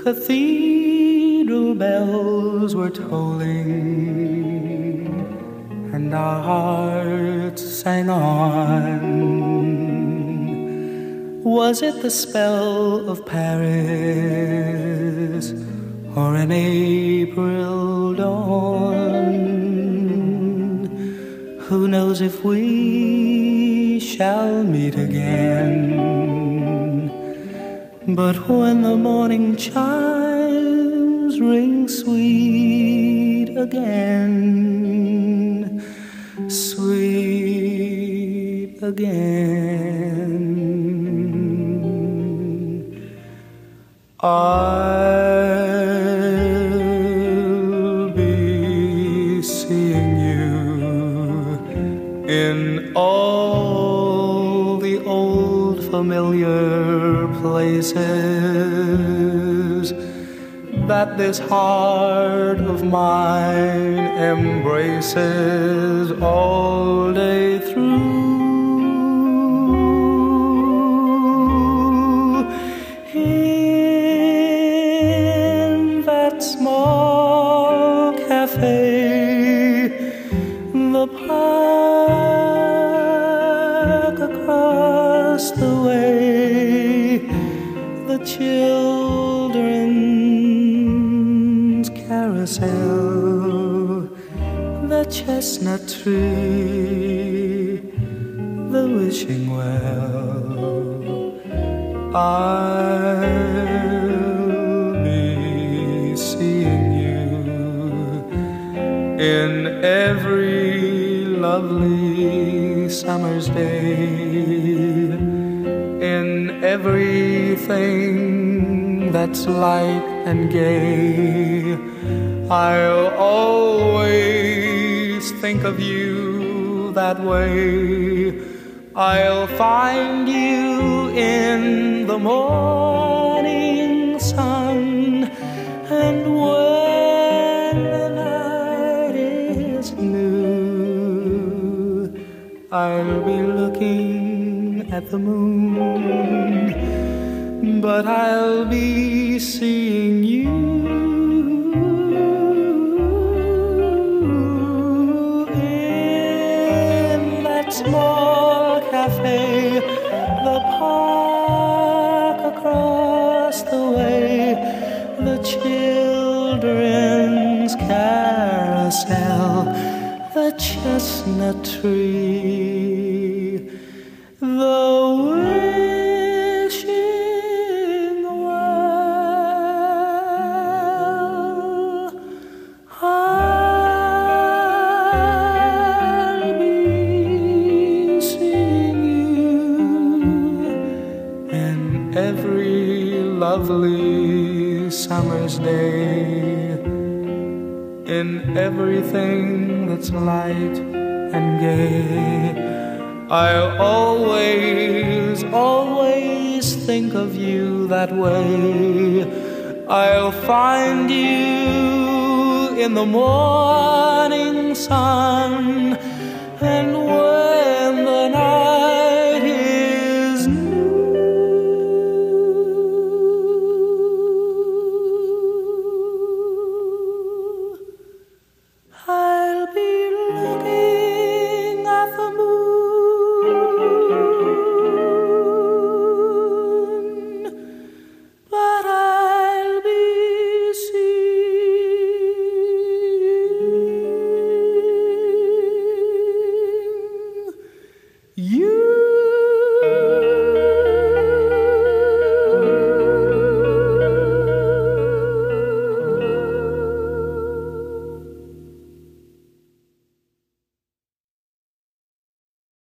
cathedral bells were tolling, and our hearts sang on. Was it the spell of Paris, or an April dawn? Who knows if we shall meet again? But when the morning chimes ring sweet again, sweet again, I'll be seeing you in all the old familiar places that this heart of mine embraces all day through. In that small cafe, the park across the way, the children's carousel, the chestnut tree, the wishing well, I'll be seeing you in every lovely summer's day, in everything that's light and gay. I'll always think of you that way. I'll find you in the morning sun, and when the night is new, I'll be looking at the moon, but I'll be seeing you in that small cafe, the park across the way, the children's carousel, the chestnut tree, the wishing well. I'll be seeing you in every lovely summer's day, in everything that's light and gay. I'll always, always think of you that way. I'll find you in the morning sun, and